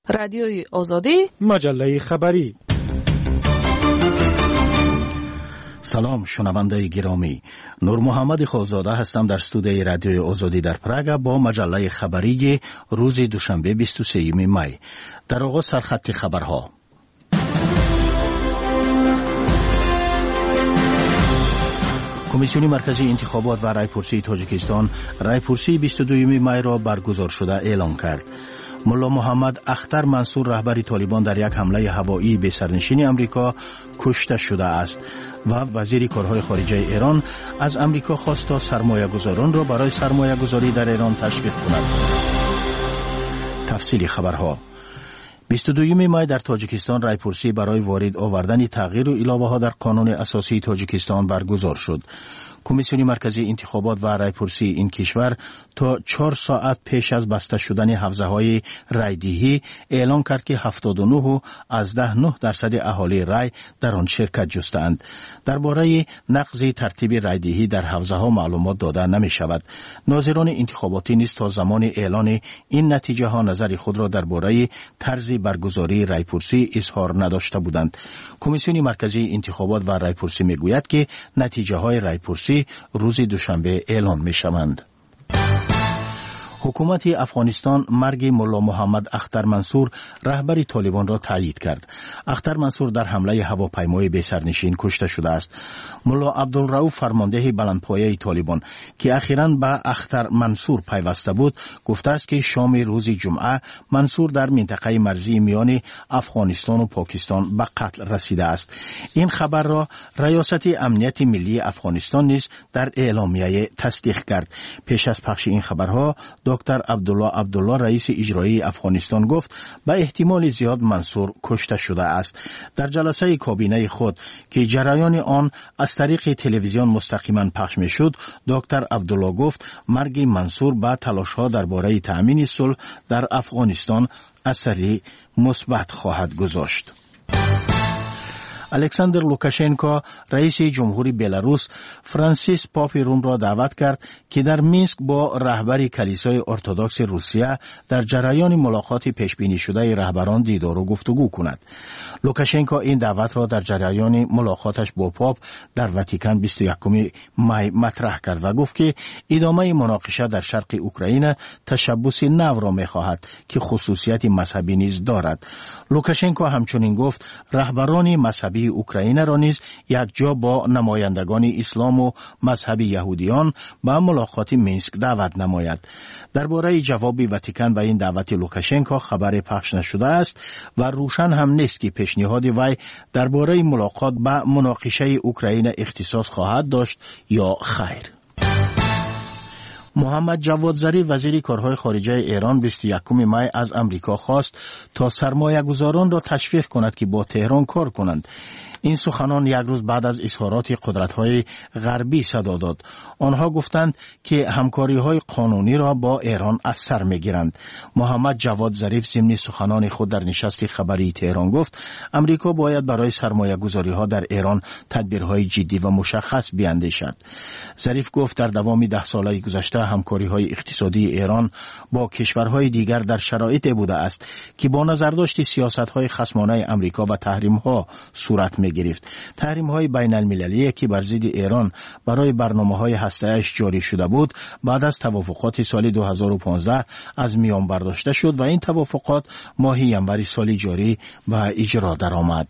رادیوی آزادی، مجله خبری. سلام شنونده گرامی، نور محمد خالزاده هستم در استودیوی رادیوی آزادی در پراگ با مجله خبری روز دوشنبه 23 می. در آغاز سرخط خبرها. کمیسیون مرکزی انتخابات و رایپرسی تاجیکستان رایپرسی 22 می را برگزار شده اعلام کرد. ملا محمد اختر منصور رهبر طالبان در یک حمله هوایی به سرنشین امریکا کشته شده است و وزیر کارهای خارجه ایران از امریکا خواست تا سرمایه‌گذاران را برای سرمایه‌گذاری در ایران تشویق کند. تفصیل خبرها. 22 می در تاجیکستان رایپرسی برای وارد آوردن تغییر و علاوه ها در قانون اساسی تاجیکستان برگزار شد. کمیسیون مرکزی انتخابات و رایپرسی این کشور تا 4 ساعت پیش از بسته شدن حوزه‌های رایدهی اعلام کرد که 79.9% اهالی رای در آن شرکت جستند. درباره نقض ترتیب رایدهی در حوزه‌ها معلومات داده نمی‌شود. ناظران انتخاباتی نیز تا زمان اعلان این نتیجه ها نظر خود را درباره طرز برگزاری رایپرسی اظهار نداشته بودند. کمیسیون مرکزی انتخابات و رایپرسی میگوید که نتیجه های رایپرسی روز دوشنبه اعلان می شوند. حکومت افغانستان مرگ ملا محمد اختر منصور رهبر طالبان را تایید کرد. اختر منصور در حمله هواپیمای بی سرنشین کشته شده است. ملا عبدالرؤوف فرمانده بلندپایه طالبان که اخیراً به اختر منصور پیوسته بود گفته است که شام روز جمعه منصور در منطقه مرزی میان افغانستان و پاکستان به قتل رسیده است. این خبر را ریاست امنیت ملی افغانستان نیز در اعلامیه تصدیق کرد. پیش از پخش این خبرها دکتر عبدالله رئیس اجرایی افغانستان گفت به احتمال زیاد منصور کشته شده است. در جلسه کابینه خود که جریان آن از طریق تلویزیون مستقیما پخش می شد، دکتر عبدالله گفت مرگ منصور به تلاش‌ها درباره تأمین صلح در افغانستان اثری مثبت خواهد گذاشت. الکساندر لوکاشنکو رئیس جمهوری بلاروس فرانسیس پاپ روم را دعوت کرد که در مینسک با رهبر کلیسای ارتدوکس روسیه در جریان ملاقات پیش بینی شده رهبران دیدار و گفتگو کند. لوکاشنکو این دعوت را در جریان ملاقاتش با پاپ در واتیکان 21 می مطرح کرد و گفت که ادامه مناقشه در شرق اوکراین تشبث نو را می‌خواهد که خصوصیت مذهبی نیز دارد. لوکاشنکو همچنین گفت رهبران مذهبی اوکراین را نیز یک جا با نمایندگان اسلام و مذهب یهودیان به ملاقات مینسک دعوت نماید. درباره جواب واتیکان به این دعوت لوکاشنکو خبر پخش نشده است و روشن هم نیست که پیشنهاد وی درباره ملاقات به مناقشه اوکراین اختصاص خواهد داشت یا خیر. محمد جواد ظریف وزیر کارهای خارجه ایران 21 می از امریکا خواست تا سرمایه‌گذاران را تشویق کند که با تهران کار کنند. این سخنان یک روز بعد از اظهارات قدرت‌های غربی صدا داد. آنها گفتند که همکاری‌های قانونی را با ایران از سر می‌گیرند. محمد جواد ظریف ضمن سخنان خود در نشست خبری تهران گفت امریکا باید برای سرمایه‌گذاری‌ها در ایران تدبیرهای جدی و مشخص بیاندیشد. ظریف گفت در دوام 10 ساله گذشته همکاری‌های اقتصادی ایران با کشورهای دیگر در شرایطی بوده است که با نظرداشت سیاست‌های خصمانه امریکا و تحریم‌ها صورت می‌گرفت. تحریم‌های بین‌المللی که بر ضد ایران برای برنامه‌های هسته‌اش جاری شده بود بعد از توافقات سال 2015 از میان برداشته شد و این توافقات ماه ینور سال جاری به اجرا درآمد.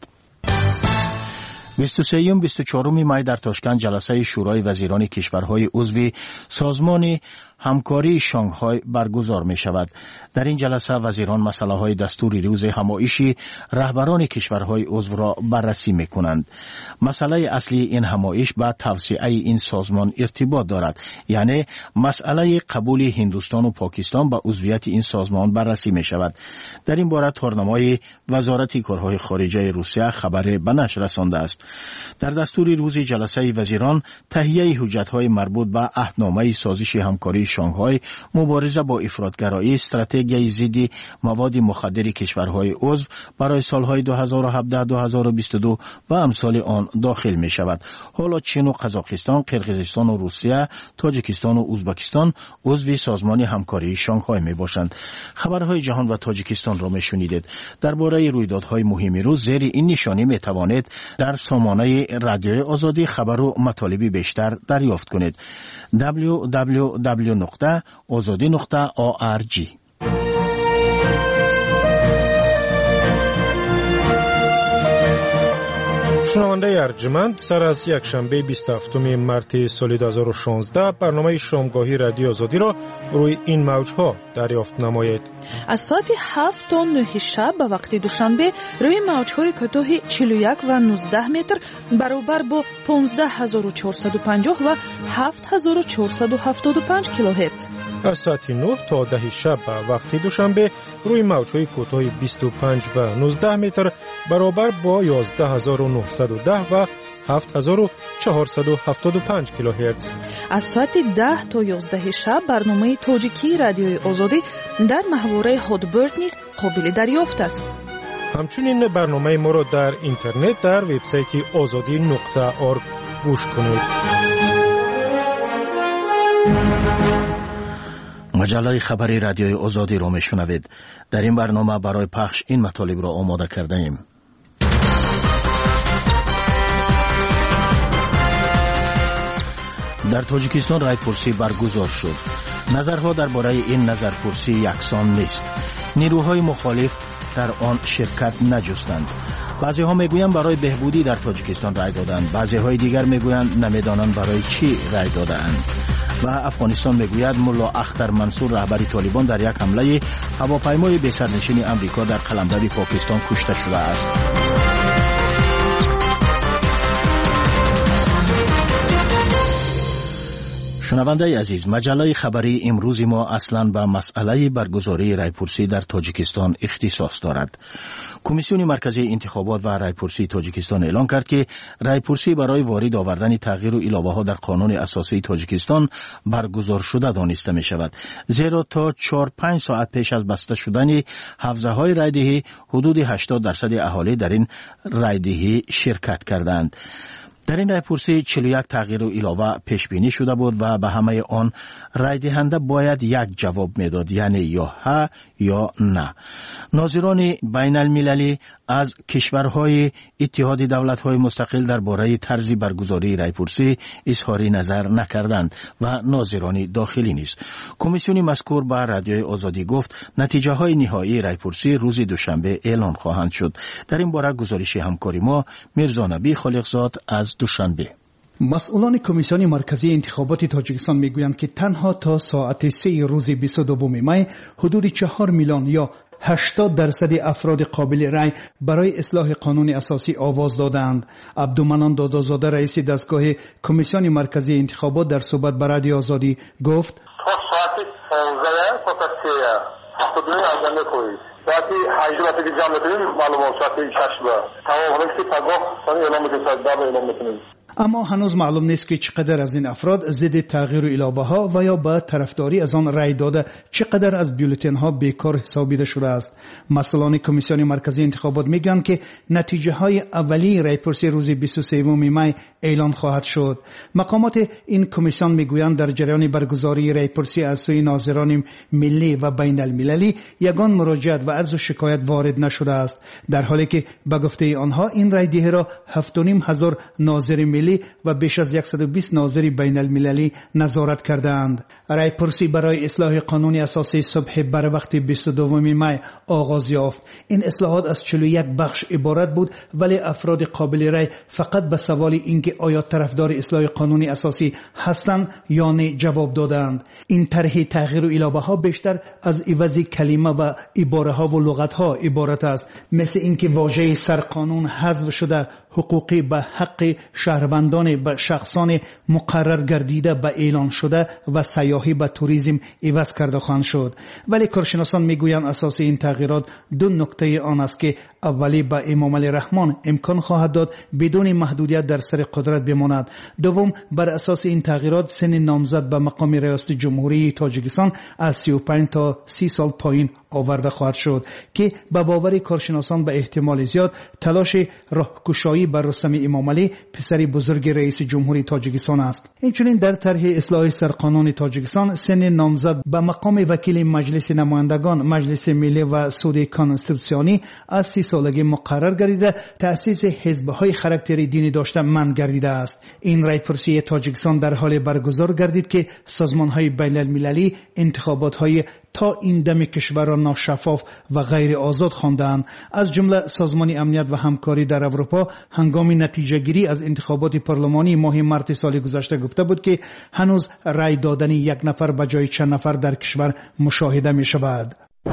23-24 می در تاشکند جلسه شورای وزیران کشورهای عضو سازمان همکاری شانگهای برگزار می شود. در این جلسه وزیران مسئله های دستور روز همایشی رهبران کشورهای عضو را بررسی می کنند. مسئله اصلی این همایش با توسعه این سازمان ارتباط دارد، یعنی مسئله قبول هندوستان و پاکستان به عضویت این سازمان بررسی می شود. در این باره تورنمای وزارت کارهای خارجه روسیه خبر به نشر رسانده است. در دستور روز جلسه وزیران تهیه حجت‌های مربوط به عهدنامه سازش همکاری شانگهای مبارزه با افراطگرایی استراتژی ضد مواد مخدر کشورهای عضو برای سالهای 2017-2022 و امثال آن داخل می شود. حالا چین و قزاقستان، قرقیزستان و روسیه، تاجیکستان و ازبکستان عضو سازمان همکاری شانگهای می باشند. خبرهای جهان و تاجیکستان را می شنیدید. درباره رویدادهای مهم روز زیر این نشانی می توانید در سامانه رادیوی آزادی خبر و مطالبی بیشتر دریافت کنید. www.azadi.org. شنونده ارجمند، سر از یک شنبه 27 مارس سال 2016 برنامه شامگاهی رادیو آزادی را روی این موجها دریافت نمایید. از ساعت 7 تا 9 شب به وقت دوشنبه روی موجهای کوتاه 41 و 19 متر برابر با 15450 و 7475 کیلوهرتز. از ساعت 9 تا 10 شب به وقت دوشنبه روی موجهای کوتاه 25 و 19 متر برابر با 11910 و 7475 کیلوهرتز. از ساعت 10 تا 11 شب برنامه تاجیکی رادیوی آزادی در محوره هادبرد نیز قابل دریافت است. همچنین برنامه ما را در اینترنت در وبسایت azadi.org گوش کنید. مجله خبری رادیوی آزادی را میشنوید. در این برنامه برای پخش این مطالب را آماده کرده ایم. در تاجیکستان رایپرسی برگزار شد. نظرها درباره این نظرپرسی یکسان نیست. نیروهای مخالف در آن شرکت نجستند. بعضی ها میگویند برای بهبودی در تاجیکستان رای دادند، بعضی های دیگر میگویند نمیدانند برای چی رای دادند. و افغانستان میگوید ملا اختر منصور رهبر طالبان در یک حمله هواپیمای بی سرنشین امریکا در قلمرو پاکستان کشته شده است. شنونده عزیز، مجله خبری امروز ما اصلاً به مسئله برگزاری رایپرسی در تاجیکستان اختصاص دارد. کمیسیون مرکزی انتخابات و رایپرسی تاجیکستان اعلان کرد که رایپرسی برای وارد آوردن تغییر و علاوه‌ها در قانون اساسی تاجیکستان برگزار شده دانسته می شود. زیرا تا 4-5 ساعت پیش از بسته شدن حوزه‌های رایدهی حدود 80% اهالی در این رایدهی شرکت کردند. در این رایپرسی 41 تغییر و علاوه پیش بینی شده بود و به همه آن رای دهنده باید یک جواب میداد، یعنی یا ها یا نه. ناظران بین المللی از کشورهای اتحاد دولت‌های مستقل درباره طرز برگزاری رایپرسی اظهار نظر نکردند و ناظران داخلی نیز. کمیسیون مذکور به رادیوی آزادی گفت نتیجه‌های نهایی رایپرسی روز دوشنبه اعلان خواهند شد. در این باره گزارش همکاری ما میرزا نبی خالقزاد از دوشنبه. مسئولان کمیسیون مرکزی انتخابات تاجیکستان میگویند که تنها تا ساعت 3 روز 22 می حدود 4 میلیون یا 80% افراد قابل رای برای اصلاح قانون اساسی آواز دادند. عبدالمنان دادازاده رئیس دستگاه کمیسیون مرکزی انتخابات در صحبت با رادیو آزادی گفت تا ساعت 15 تا 3 حدود اعظم کوی ساعت 8 که جمع کنیم معلومات ساعت 6 تمام هست که پگاه سانی اعلام میکنیم اعلام میکنیم. اما هنوز معلوم نیست که چقدر از این افراد ضد تغییر و علاوه ها و یا به طرفداری از آن رای داده چقدر از بیولتن ها بیکار حسابیده شده است. مسئولان کمیسیون مرکزی انتخابات میگن که نتیجه های اولی رایپرسی روز 23 می اعلان خواهد شد. مقامات این کمیسیون میگویند در جریان برگزاری رایپرسی از سوی ناظران ملی و بین المللی یگان مراجعت و عرض و شکایت وارد نشده است، در حالی که به گفته آنها این رای دهی را 7,500 ناظر ملی و بیش از 120 ناظر بین المللی نظارت کردند. رایپرسی برای اصلاح قانون اساسی صبح بر وقت 22 می آغاز یافت. این اصلاحات از 41 بخش عبارت بود، ولی افراد قابل رای فقط به سوال اینکه آیا طرفدار اصلاح قانون اساسی هستند یا نه جواب دادند. این طرح تغییر و علاوه ها بیشتر از عوض کلمه و عباره ها و لغت ها عبارت است، مثل اینکه واژه سرقانون حذف شده حقوقی به حق شهروند شهربندان به شخصان مقرر گردیده به اعلان شده و سیاحی به توریسم عوض کرده خواهند شد. ولی کارشناسان میگویند اساس این تغییرات دو نکته آن است که اولی به امام علی رحمان امکان خواهد داد بدون محدودیت در سر قدرت بماند. دوم بر اساس این تغییرات سن نامزد به مقام ریاست جمهوری تاجیکستان از 35 تا 30 سال پایین آورده خواهد شد که به باور کارشناسان به احتمال زیاد تلاش راهگشایی بر رستم امام علی پسر بزرگ رئیس جمهوری تاجیکستان است. اینچنین در طرح اصلاح سرقانون تاجیکستان سن نامزد به مقام وکیل مجلس نمایندگان، مجلس ملی و سود کانستیتوسیونی از 30 سالگی مقرر گردیده تأسیس حزب‌های خاراکتری دینی داشته منع گردیده است. این رایپرسی تاجیکستان در حال برگزار گردید که سازمان‌های بین‌المللی انتخابات‌های تا این دم کشور را ناشفاف و غیر آزاد خواندند. از جمله سازمان امنیت و همکاری در اروپا هنگام نتیجه گیری از انتخابات پارلمانی ماه مارس سال گذشته گفته بود که هنوز رای دادن یک نفر به جای چند نفر در کشور مشاهده می شود.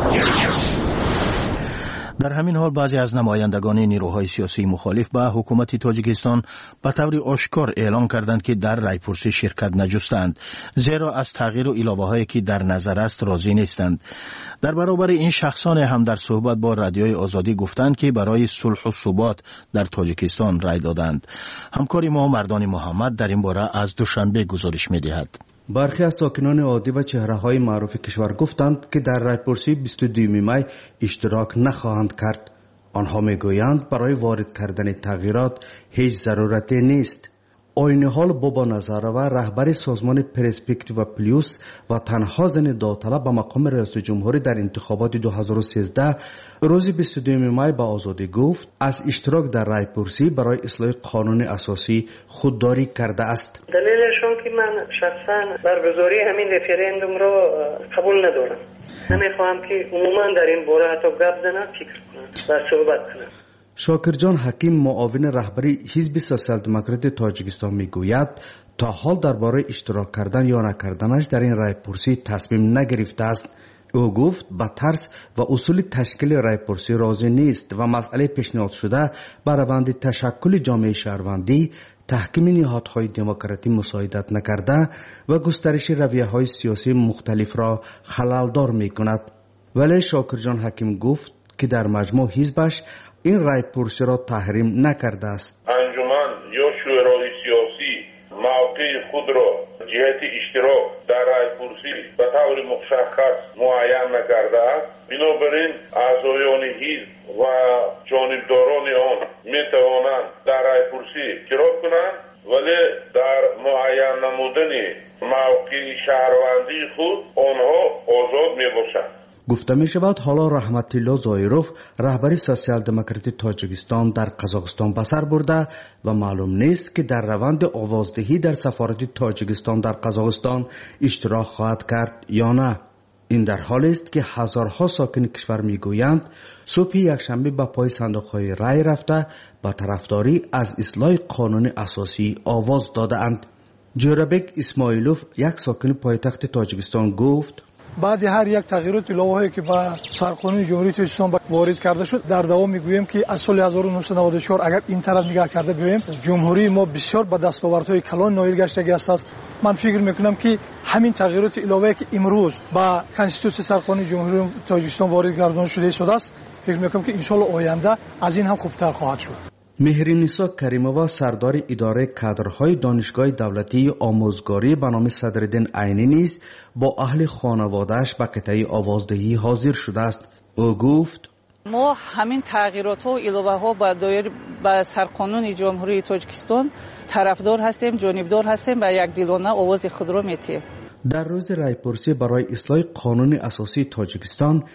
در همین حال بعضی از نمایندگان نیروهای سیاسی مخالف به حکومت تاجیکستان به طور آشکار اعلام کردند که در رایپرسی شرکت نجستند، زیرا از تغییر و علاوه‌هایی که در نظر است راضی نیستند. در برابر این شخصان هم در صحبت با رادیوی آزادی گفتند که برای صلح و ثبات در تاجیکستان رای دادند. همکار ما مردان محمد در این باره از دوشنبه گزارش می‌دهد. برخی از ساکنان عادی و چهره‌های معروف کشور گفتند که در رایپرسی 22 می اشتراک نخواهند کرد. آنها میگویند برای وارد کردن تغییرات هیچ ضرورتی نیست. عین حال بابا نظرова رهبر سازمان پرسپکتیو پلیوس و تنها زن داوطلب به مقام رئیس جمهوری در انتخابات 2013 روز 22 می به آزادی گفت از اشتراک در رایپرسی برای اصلاح قانون اساسی خودداری کرده است. دلیلشون که من شخصا برگزاری همین رفراندوم را قبول ندارم. نمیخواهم که عموما در این باره حتی گپ زنم، فکر کنم و صحبت کنم. شاکرجان حکیم معاون رهبری حزب سوسیال دموکرات تاجیکستان میگوید تا حال درباره اشتراک کردن یا نکردنش در این رایپرسی تصمیم نگرفته است. او گفت با طرز و اصول تشکیل رایپرسی راضی نیست و مسئله پیشنهاد شده بر روند تشکل جامعه شهروندی تحکیم نهادهای دموکراتی مساعدت نکرده و گسترش رویه‌های سیاسی مختلف را خلل‌دار می‌کند. ولی شاکرجان حکیم گفت که در مجموع حزبش این رایپرسی را تحریم نکرده است. انجمن یا شورای سیاسی موقع خود را جهت اشتراک در رایپرسی به طور مشخص معین نکرده است. بنابراین اعضایان حزب و جانبداران آن میتوانند در رایپرسی اشتراک کنند، ولی در معین نمودن موقع شهروندی خود آنها آزاد میباشند. گفته می شود حالا رحمت الله زایروف رهبر سوسیال دموکرات تاجیکستان در قزاقستان به سر برده و معلوم نیست که در روند آوازدهی در سفارت تاجیکستان در قزاقستان اشتراک خواهد کرد یا نه. این در حالی است که هزارها ساکن کشور میگویند صبح یکشنبه به پای صندوق‌های رای رفته با طرفداری از اصلاح قانون اساسی آواز داده‌اند. جورابک اسماعیلوف یک ساکن پایتخت تاجیکستان گفت بعد هر یک تغییرات الهه‌ای که با سرقانون جمهوری تاجیکستان وارد کرده شد در دوام میگویم که از سال 1994 اگر این طرف نگاه کرده بیایم جمهوری ما بسیار با دستاوردهای کلان نایل گشته است. من فکر میکنم که همین تغییرات الهه‌ای که امروز با کانستیتوسیون سرقانون جمهوری تاجیکستان وارد گردانده شده است، فکر میکنم که ان شاء الله آینده از این هم خوبتر خواهد شد. مهرنیسا کریمووا سردار اداره کادرهای دانشگاه دولتی آموزگاری به نام صدرالدین عینی نیز با اهل خانواده‌اش به قطعه آوازدهی حاضر شده است. او گفت ما همین تغییرات ها و علاوه ها با سرقانون جمهوری تاجیکستان طرفدار هستیم، جانبدار هستیم و یک دلانه آواز خود را میتیم. در روز رایپرسی برای اصلاح قانون اساسی تاجیکستان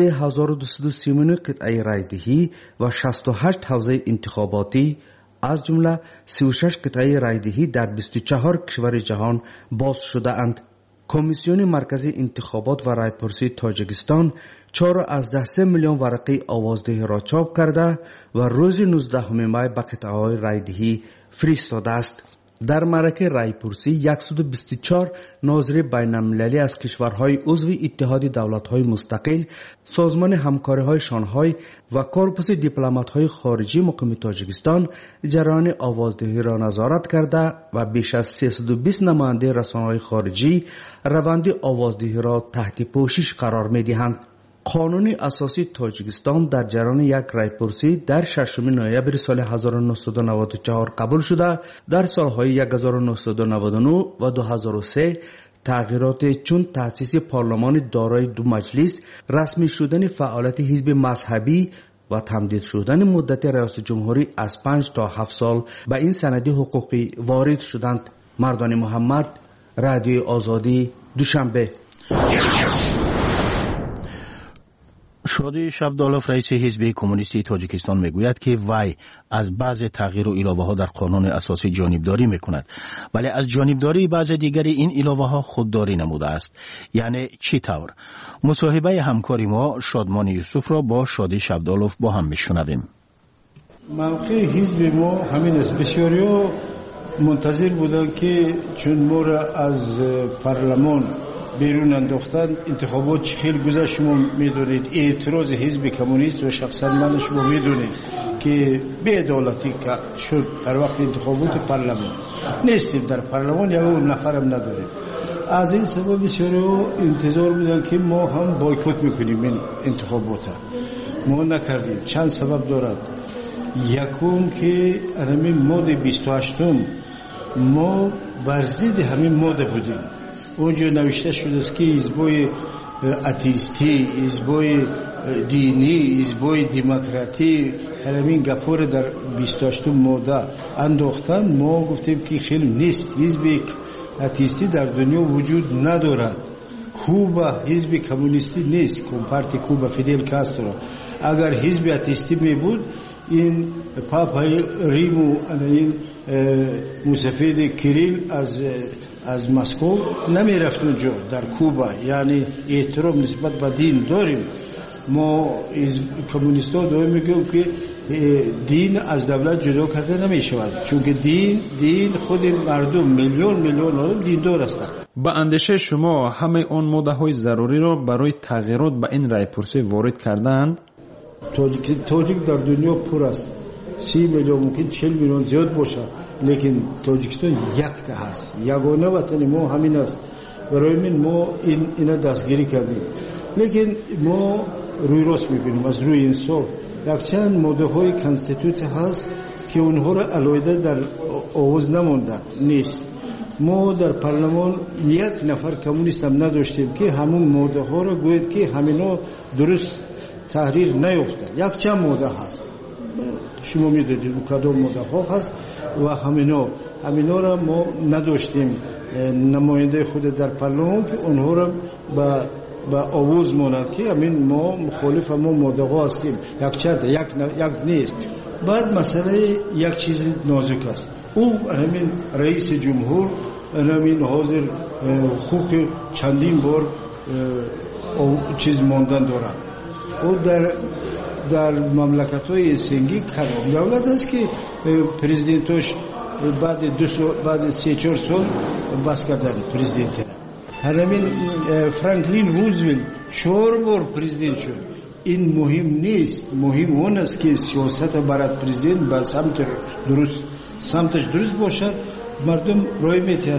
3239 قطعه رایدهی و 68 حوزه انتخاباتی از جمله 36 قطعه رایدهی در 24 کشور جهان باز شده اند. کمیسیون مرکزی انتخابات و رایپرسی تاجیکستان 4.3 میلیون ورقه آوازدهی را چاپ کرده و روز 19 می به قطعه‌های رایدهی فرستاده است. در معرکه رایپرسی 124 ناظر بین‌المللی از کشورهای عضو اتحاد دولت‌های مستقل، سازمان همکاری‌های شانگهای و کورپوس دیپلمات‌های خارجی مقیم تاجیکستان جریان آوازدهی را نظارت کرده و بیش از 320 نماینده رسانه‌های خارجی روند آوازدهی را تحت پوشش قرار می‌دهند. قانون اساسی تاجیکستان در جریان یک رایپرسی در 6 نوامبر سال 1994 قبول شده. در سالهای 1999 و 2003 تغییرات چون تأسیس پارلمان دارای دو مجلس، رسمی شدن فعالیت حزب مذهبی و تمدید شدن مدت ریاست جمهوری از 5 تا 7 سال به این سند حقوقی وارد شدند. مردان محمد، رادیو آزادی، دوشنبه. شادی شبدالوف رئیس حزب کمونیستی تاجیکستان میگوید که وی از بعض تغییر و علاوه ها در قانون اساسی جانبداری میکند، ولی از جانبداری بعض دیگری این علاوه ها خودداری نموده است. یعنی چی طور؟ مصاحبه همکاری ما شادمان یوسف را با شادی شبدالوف با هم میشنویم. موقع حزب ما همین است. بسیاری منتظر بودند که چون ما را از پارلمان بیرون انداختن، انتخابات چه خیلی گذشت شما میدونید، اعتراض حزب کمونیست و شخصا من شما میدونید که بی‌عدالتی شد در وقت انتخابات پارلمان. نیستیم در پارلمان، یا اون نفرم نداریم. از این سبب بسیاری انتظار بودن که ما هم بایکوت میکنیم این انتخابات. ما نکردیم. چند سبب دارد. یکم که همین ماده 28 ما بر ضد همین ماده بودیم. اونجا نوشته شده است که حزبای اتیستی، حزبای دینی، حزبای دموکراتی همین گپور در 28 ماده انداختن. ما گفتیم که خیلی نیست. حزب اتیستی در دنیا وجود ندارد. کوبا حزب کمونیستی نیست. کمپارتی کوبا فیدل کاسترو اگر حزب اتیستی می بود، این پاپای ریمو، این موسفید کریل از مسکو نمی رفت اونجا در کوبا. یعنی احترام نسبت به دین داریم. ما کمونیستا داریم میگیم که دین از دولت جدا کرده نمی شود، چون که دین خود مردم میلیون آدم دیندار هستند. با اندیشه شما همه اون ماده های ضروری را برای تغییرات به این رایپرسی وارد کردند؟ تاجیک در دنیا پر است. 30 میلیون، ممکن 40 میلیون زیاد باشه، لیکن تاجیکستان یک تا هست. یگانه وطن ما همین است. برای من ما اینا دستگیری کردیم. لیکن ما روی راست میبینیم، از روی انصاف. یک چند ماده های کانستیتوسی هست که اونها را علایده در آغاز نماندن نیست. ما در پارلمان یک نفر کمونیست هم نداشتیم که همون ماده ها را گوید که همینا درست تحریر نیفتن. یک چند ماده هست، شما میدونید کدام ماده ها هست و همینا را ما نداشتیم نماینده خود در پارلمان که اونها را با آواز مانند که همین ما مخالف ما ماده ها هستیم. یک نیست. بعد مسئله یک چیز نازک است. او همین رئیس جمهور همین حاضر حقوق چندین بار چیز ماندن دارد. او در مملکت‌های سنگی کدام دولت است که پرزیدنتش بعد 3-4 سال بس کردن پرزیدنت. همین فرانکلین روزولت 4 بار پرزیدنت شد. این مهم نیست. مهم اون است که سیاست برای پرزیدنت به سمتش درست باشد، مردم رای می‌دهند.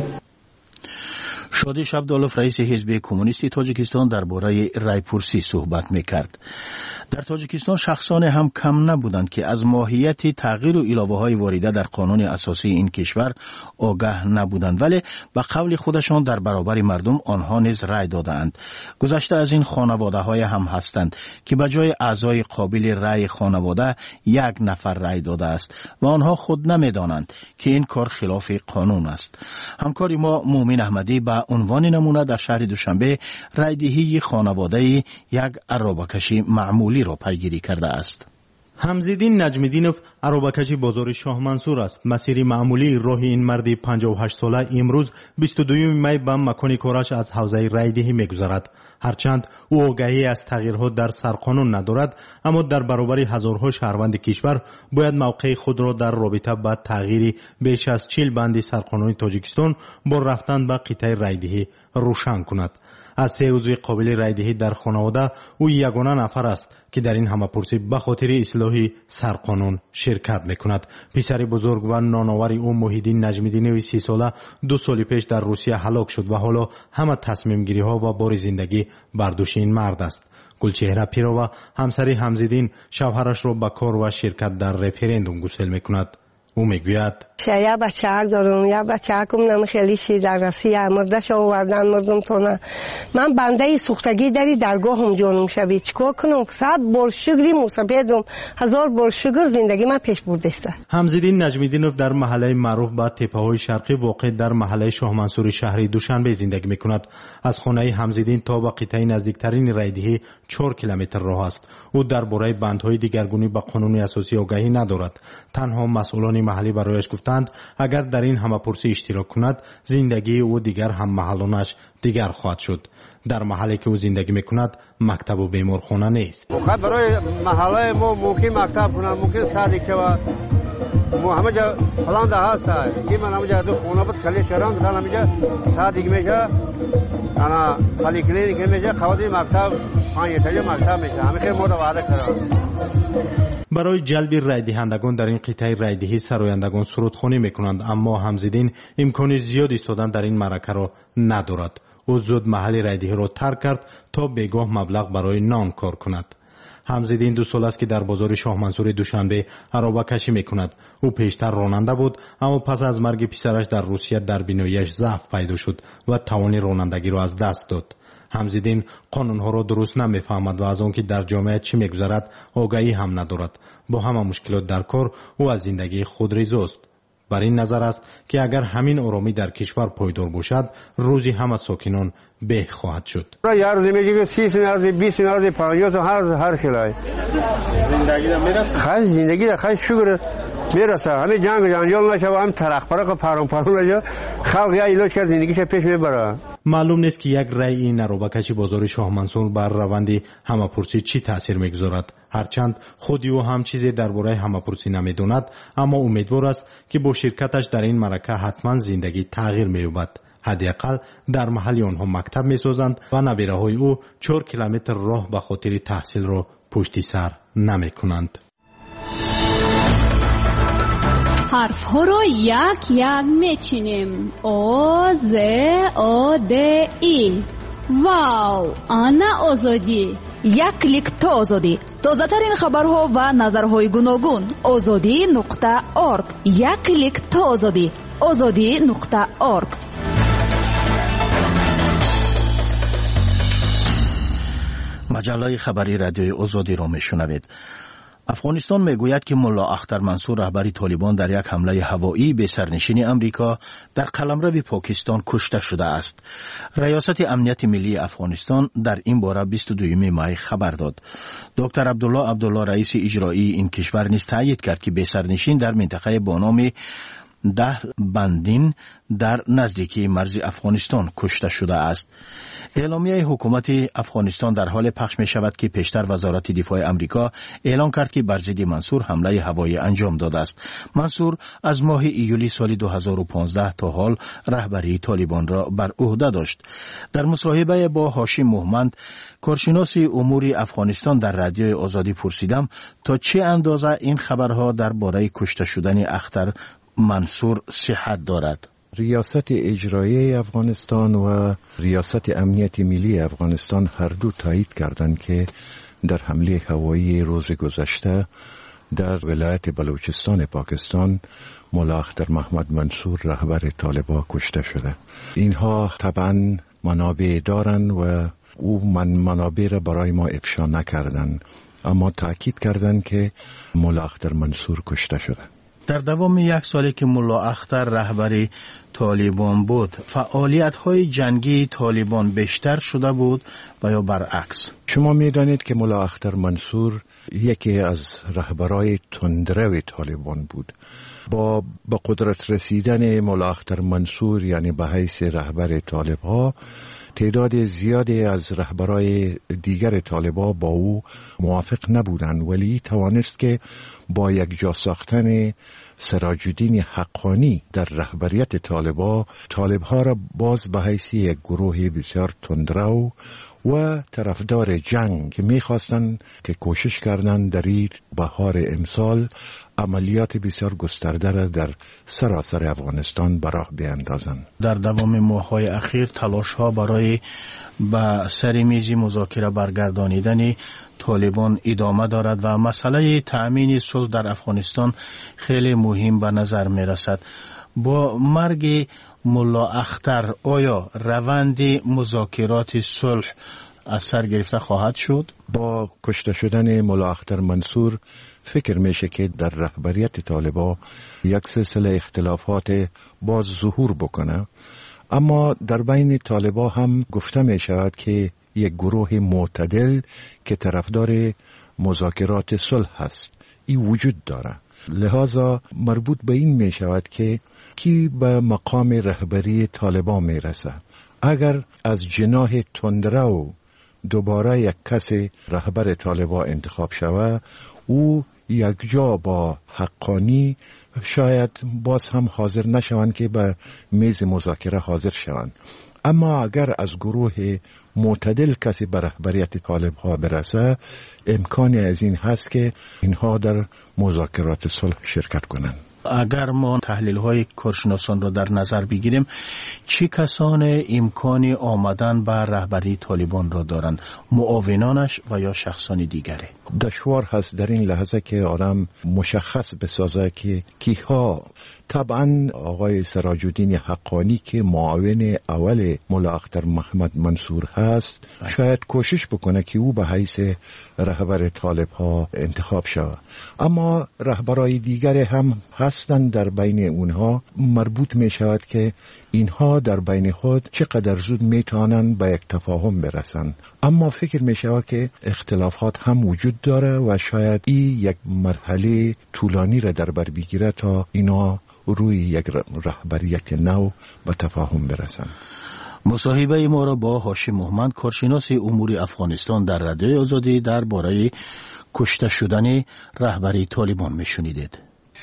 شادی شبدالوف رئیس حزب کمونیستی تاجیکستان درباره رایپرسی صحبت میکرد. در تاجیکستان شخصان هم کم نبودند که از ماهیت تغییر و علاوه های وارده در قانون اساسی این کشور آگاه نبودند، ولی به قول خودشان در برابر مردم آنها نیز رای دادند. گذشته از این خانواده های هم هستند که به جای اعضای قابل رای خانواده یک نفر رای داده است و آنها خود نمیدانند که این کار خلاف قانون است. همکاری ما مومن احمدی به عنوان نمونه در شهر دوشنبه رایدهی خانواده یک عرابه‌کشی معمولی را پیگیری کرده است. حمزالدین نجمیدینوف عروبکش بازار شاه منصور است. مسیر معمولی راه این مرد 58 ساله امروز 22 می به مکان کارش از حوزه رایدهی میگذرد. هرچند او آگاهی از تغییرات در سرقانون ندارد، اما در برابر هزارها شهروند کشور باید موقع خود را در رابطه با تغییر بیش از 40 بند سرقانون تاجیکستان با رفتن به قطعه رایدهی روشن کند. از 3 عضو قابل رایدهی در خانواده او یگانه نفر است که در این همه‌پرسی به خاطر اصلاح سرقانون شرکت میکند. پسر بزرگ و نانآور او محیدین نجمیدینوف 30 ساله 2 سال پیش در روسیه هلاک شد و حالا همه تصمیم گیری ها و بار زندگی بر دوش این مرد است. گلچهره پیرova همسر حمزالدین شوهرش را به کار و شرکت در رفراندوم گسیل میکند. او میگوید یه بچه دارم، یه بچه کنم خیلی شی در روسیه مردش آوردن مردم تونه. من بنده سوختگی داری درگاهم جانم شوی چیکار کنم؟ 100 بار شکری موسیقیدم، 1000 بار شکر زندگی من پیش برده است. حمزالدین نجمیدینوف در محله معروف به تپه‌های شرقی واقع در محله شاه منصور شهری دوشنبه زندگی میکند. از خانه حمزالدین تا به قطعه نزدیکترین رایدهی 4 کیلومتر راه است. او درباره بندهای دیگرگونی به قانون اساسی آگاهی ندارد. تنها مسئولان محلی برایش گفتند اگر در این همه‌پرسی اشتراک کند زندگی او دیگر هم محلانش دیگر خواهد شد. در محلی که او زندگی میکند مکتب و بیمارخانه نیست. خب برای محله ما ممکن مکتب کنه، ممکن سادیکه و همه جا فلان ده هست. این من همه جا دو خونه بود کلی شهران دارن، همه جا سادیک میشه، انا خالی کلینیک میشه، خوادی مکتب 5 تا مکتب میشه. همه خیلی متواضع کردن. برای جلب رایدهندگان در این قطعه رایدهی سرایندگان سرودخوانی میکنند، اما حمزالدین امکان زیاد ایستادن در این معرکه را ندارد. او زود محل رایدهی را ترک کرد تا بگاه مبلغ برای نان کار کند. حمزالدین 2 سال است که در بازار شاه منصور دوشنبه عربه کشی میکند. او پیشتر راننده بود، اما پس از مرگ پسرش در روسیه در بیناییش ضعف پیدا شد و توان رانندگی را از دست داد. حمزالدین قانونها را درست نمیفهمد و از آنکه در جامعه چی میگذرد آگاهی هم ندارد. با همه مشکلات در کار او از زندگی خود رضاست. بر این نظر است که اگر همین آرامی در کشور پایدار باشد روزی همه ساکنان به خواهد شد. یه روزی میگه 30 میلیارد 20 میلیارد 50 هر خلای زندگی را میرسه. خیلی زندگی را خیلی شکر میرسه. همین جنجال نشه و هم ترق پرق پرون نشه. خلق یا ایلاج کرد زندگیش پیش میبره. معلوم نیست که یک رای این نروبکچی بازار شاه منصور بر روند همه‌پرسی چی تاثیر میگذارد. هرچند خودی او هم چیزی درباره همه‌پرسی نمیداند، اما امیدوار است که با شرکتش در این معرکه حتما زندگی تغییر مییابد. حداقل در محل آنها مکتب میسازند و نبیره‌های او 4 کیلومتر راه به خاطر تحصیل را پشت سر نمیکنند. حرف ها رو یک یک میچینیم. او ز او د ای. واو، آنا آزادی. یک کلیک تا آزادی. تازه ترین خبرها و نظرهای گوناگون. azadi.org. یک کلیک تا آزادی. azadi.org. مجله خبری رادیوی آزادی را میشنوید. افغانستان میگوید که ملا اختر منصور رهبر طالبان در یک حمله هوایی به سرنشین امریکا در قلمرو پاکستان کشته شده است. ریاست امنیت ملی افغانستان در این باره 22 می خبر داد. دکتر عبدالله رئیس اجرایی این کشور نیز تایید کرد که به سرنشین در منطقه با نام 10 بندین در نزدیکی مرز افغانستان کشته شده است. اعلامیه حکومت افغانستان در حال پخش می شود که پیشتر وزارت دفاع امریکا اعلام کرد که بر ضد منصور حمله هوایی انجام داده است. منصور از ماه ایولی سال 2015 تا حال رهبری طالبان را بر عهده داشت. در مصاحبه با هاشم محمد، کارشناس امور افغانستان، در رادیو آزادی پرسیدم تا چه اندازه این خبرها درباره کشته شدن اختر منصور صحت دارد. ریاست اجرایی افغانستان و ریاست امنیت ملی افغانستان هر دو تایید کردند که در حمله هوایی روز گذشته در ولایت بلوچستان پاکستان ملا اختر محمد منصور رهبر طالبان کشته شده. اینها طبعا منابع دارند و او منابع را برای ما افشا نکردند، اما تاکید کردند که ملا اختر منصور کشته شده. در دوام 1 سالی که ملا اختر رهبر طالبان بود، فعالیت‌های جنگی طالبان بیشتر شده بود و یا برعکس؟ شما می‌دانید که ملا اختر منصور یکی از رهبرای تندرو طالبان بود. با به قدرت رسیدن ملا اختر منصور، یعنی به حیث رهبر طالب‌ها، تعداد زیادی از رهبرای دیگر طالب‌ها با او موافق نبودند، ولی توانست که با یک جا ساختن سراج الدین حقانی در رهبریت طالب‌ها را باز به حیث یک گروه بسیار تندرو و طرفدار جنگ که می‌خواستند که کوشش کردند در این بهار امسال عملیات بسیار گسترده را در سراسر افغانستان به راه بیاندازند. در دوام ماه‌های اخیر تلاش‌ها برای به سر میز مذاکره برگردانیدن طالبان ادامه دارد و مسئله تأمین صلح در افغانستان خیلی مهم به نظر می‌رسد. با مرگ ملا اختر آیا روند مذاکرات صلح از سر گرفته خواهد شد؟ با کشته شدن ملا اختر منصور فکر میشه که در رهبریت طالبا یک سلسله اختلافات باز ظهور بکنه، اما در بین طالبا هم گفته می شود که یک گروه معتدل که طرفدار مذاکرات صلح هست این وجود داره. لذا مربوط به این می شود که کی به مقام رهبری طالبان می رسه. اگر از جناح تندرو دوباره یک کس رهبر طالبان انتخاب شود، او یک جا با حقانی شاید باز هم حاضر نشوند که به میز مذاکره حاضر شوند. اما اگر از گروه معتدل کسی به رهبریت طالب‌ها برسه، امکانی از این هست که اینها در مذاکرات صلح شرکت کنند. اگر ما تحلیل‌های کارشناسان را در نظر بگیریم، چه کسان امکان آمدن به رهبری طالبان را دارند؟ معاونانش و یا شخصان دیگره؟ دشوار هست در این لحظه که آدم مشخص بسازه که کیها. طبعا آقای سراج الدین حقانی که معاون اول ملا اختر محمد منصور هست شاید کوشش بکنه که او به حیث رهبر طالب‌ها انتخاب شود، اما رهبرای دیگر هم هستند. در بین اونها مربوط می شود که اینها در بین خود چقدر زود می توانند به یک تفاهم برسند. اما فکر می شود که اختلافات هم وجود داره و شاید این یک مرحله طولانی را در بر بگیره تا اینا روی یک رهبریت نو به تفاهم برسند. مصاحبه ما را با هاشم محمد، کارشناس امور افغانستان در رادیوی آزادی درباره کشته شدن رهبری طالبان میشنیدید.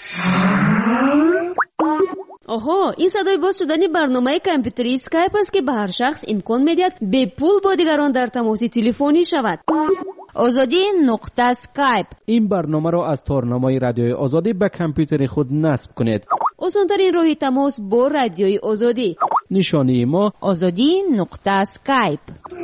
آها، این صدای باز شدن برنامه کامپیوتری اسکایپ است که به هر شخص امکان میدهد به پول با دیگران در تماس تلفنی شود. آزادی نقطه اسکایپ. این برنامه را از تارنمای رادیوی آزادی به کامپیوتر خود نصب کنید. آسان‌ترین راه تماس با رادیوی آزادی. نشانی ما آزادی نقطه اسکایپ.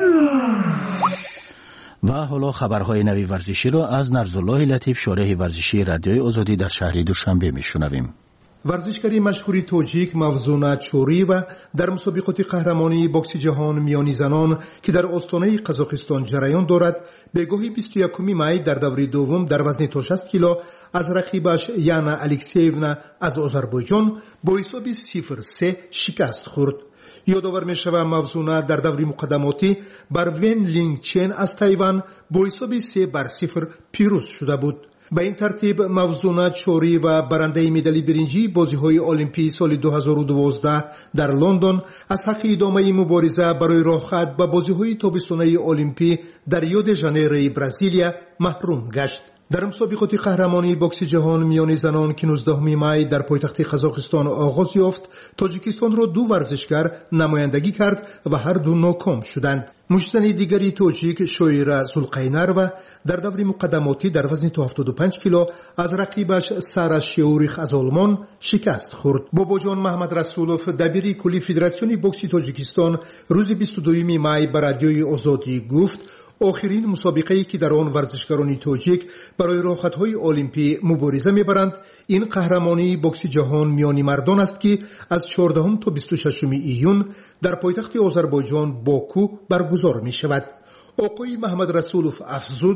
و حالا خبرهای نوی ورزشی را از نرزالله لطیف، شارح ورزشی رادیوی آزادی در شهر دوشنبه میشنویم. ورزشکاری مشهوری توجیک مفزونا چوری و در مسابقات قهرمانی بوکس جهان میانی زنان که در استانه قزاقستان جریان دارد، به گاهی 21 می در دوره دوم در وزن تا 60 کیلو از رقیبش یانا الکسیونا از آذربایجان با حساب 0-3 شکست خورد. یادآور می شود مفزونا در دوره مقدماتی بر ون لینگ چن از تایوان با حساب 3-0 پیروز شده بود. به این ترتیب مفزونا چوری و برنده مدال برنجی بازی‌های المپی سال 2012 در لندن از حق ادامه مبارزه برای راه‌خط به بازی‌های تابستانه المپی در ریو د ژانیرو برزیلیا محروم گشت. در مسابقات قهرمانی بوکس جهان میان زنان که 19 می در پایتخت قزاقستان آغاز یافت، تاجیکستان را دو ورزشکار نمایندگی کرد و هر دو ناکام شدند. مشتزن دیگری توجیک شویرا زولقینر و در دوره مقدماتی در وزن 75 کیلو از رقیبش سارا شیوریخ از آلمان شکست خورد. باباجان محمد رسولوف دبیر کلی فدراسیون بوکس تاجیکستان روز 22 می بر رادیوی آزادی گفت آخرین مسابقه‌ای که در آن ورزشکاران توجیک برای راه‌خط‌های المپی مبارزه می‌برند، این قهرمانی بوکس جهان میانی مردان است که از 14 تا 26 ایون در پایتخت آذربایجان باکو برگزار می‌شود. آقای محمد رسولوف افزود: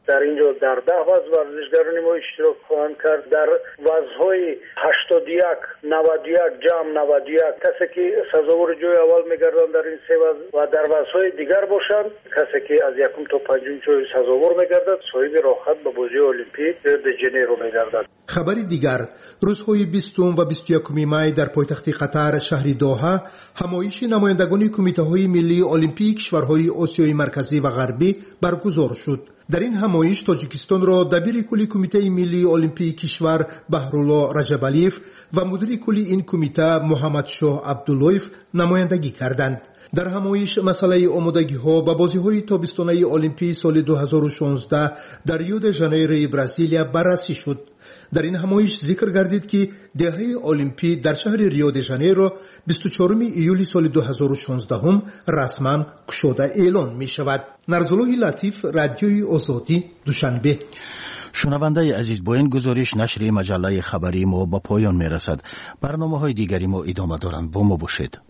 در اینجا در 10 وز ورزشگران ما اشتراک خواهند کرد. در وزهای 81 91 جام 91 کسی که سزاوار جای اول میگردند در این 3 وز و در وزهای دیگر باشند کسی که از یکم تا پنجم جای سزاوار میگردد صاحب راحت به بازی المپیک د ژنیرو میگردد. خبری دیگر، روزهای 20 و 21 می در پایتخت قطر شهر دوحه همایش نمایندگان کمیته‌های ملی المپیک کشورهای آسیای مرکزی و غربی برگزار شد. در این همایش تاجیکستان را دبیر کلی کمیته ملی المپیک کشور بهرالله رجبالیف و مدیر کلی این کمیته محمد شاه عبداللهیف نمایندگی کردند. در همایش مسئله آمادگی‌ها به بازی‌های تابستانه المپیک سال 2016 در ریو د ژانیرو برزیلیا بررسی شد. در این همایش ذکر گردید که دهه المپیک در شهر ریو د ژانیرو 24 ایولی سال 2016 رسما گشوده اعلان می شود. نرزالله لطیف، رادیوی آزادی، دوشنبه. شنونده عزیز، با این گزارش نشر مجله خبری ما به پایان می رسد. برنامه‌های دیگری ما ادامه دارند. با ما باشید.